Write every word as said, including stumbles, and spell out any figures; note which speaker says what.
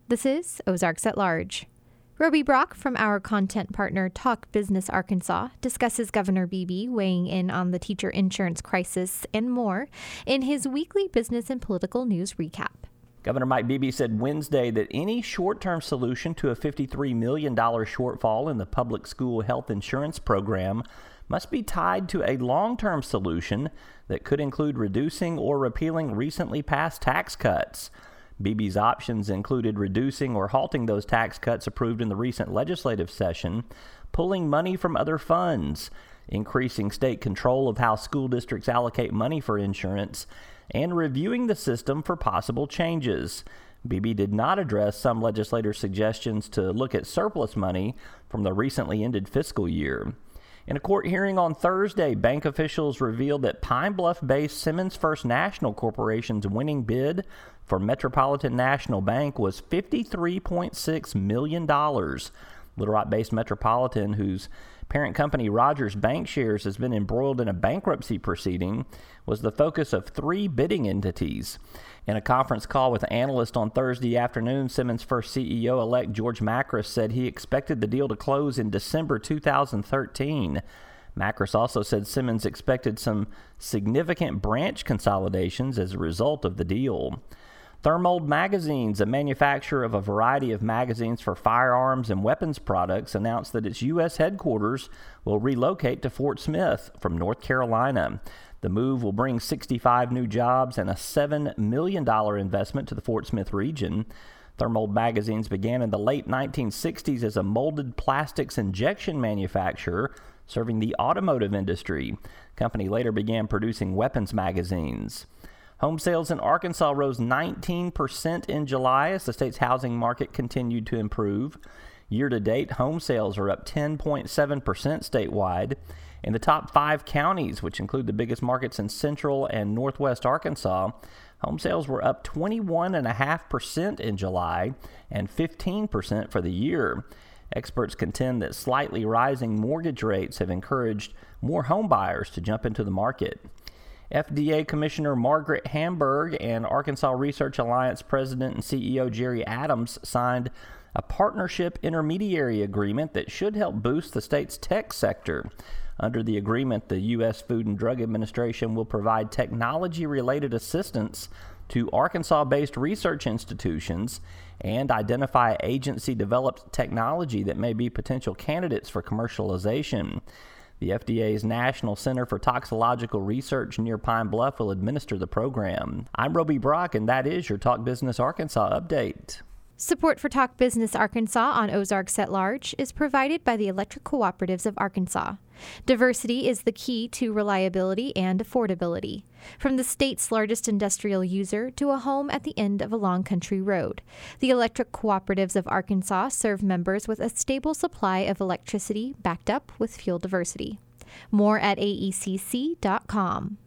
Speaker 1: This is Ozarks at Large. Roby Brock from our content partner Talk Business Arkansas discusses Governor Beebe weighing in on the teacher insurance crisis and more in his weekly business and political news recap.
Speaker 2: Governor Mike Beebe said Wednesday that any short-term solution to a fifty-three million dollars shortfall in the public school health insurance program must be tied to a long-term solution that could include reducing or repealing recently passed tax cuts. Beebe's options included reducing or halting those tax cuts approved in the recent legislative session, pulling money from other funds, increasing state control of how school districts allocate money for insurance, and reviewing the system for possible changes. Beebe did not address some legislators' suggestions to look at surplus money from the recently ended fiscal year. In a court hearing on Thursday, bank officials revealed that Pine Bluff-based Simmons First National Corporation's winning bid for Metropolitan National Bank was fifty-three point six million dollars. Little Rock-based Metropolitan, whose parent company Rogers Bankshares has been embroiled in a bankruptcy proceeding, was the focus of three bidding entities. In a conference call with analysts on Thursday afternoon, Simmons First C E O-elect George Makris said he expected the deal to close in December two thousand thirteen. Makris also said Simmons expected some significant branch consolidations as a result of the deal. Thermold Magazines, a manufacturer of a variety of magazines for firearms and weapons products, announced that its U S headquarters will relocate to Fort Smith from North Carolina. The move will bring sixty-five new jobs and a seven million dollars investment to the Fort Smith region. Thermold Magazines began in the late nineteen sixties as a molded plastics injection manufacturer serving the automotive industry. The company later began producing weapons magazines. Home sales in Arkansas rose nineteen percent in July as the state's housing market continued to improve. Year-to-date, home sales are up ten point seven percent statewide. In the top five counties, which include the biggest markets in central and northwest Arkansas, home sales were up twenty-one point five percent in July and fifteen percent for the year. Experts contend that slightly rising mortgage rates have encouraged more home buyers to jump into the market. F D A Commissioner Margaret Hamburg and Arkansas Research Alliance President and C E O Jerry Adams signed a partnership intermediary agreement that should help boost the state's tech sector. Under the agreement, the U S Food and Drug Administration will provide technology-related assistance to Arkansas-based research institutions and identify agency-developed technology that may be potential candidates for commercialization. The F D A's National Center for Toxicological Research near Pine Bluff will administer the program. I'm Roby Brock, and that is your Talk Business Arkansas update.
Speaker 1: Support for Talk Business Arkansas on Ozarks at Large is provided by the Electric Cooperatives of Arkansas. Diversity is the key to reliability and affordability. From the state's largest industrial user to a home at the end of a long country road, the Electric Cooperatives of Arkansas serve members with a stable supply of electricity backed up with fuel diversity. More at A E C C dot com.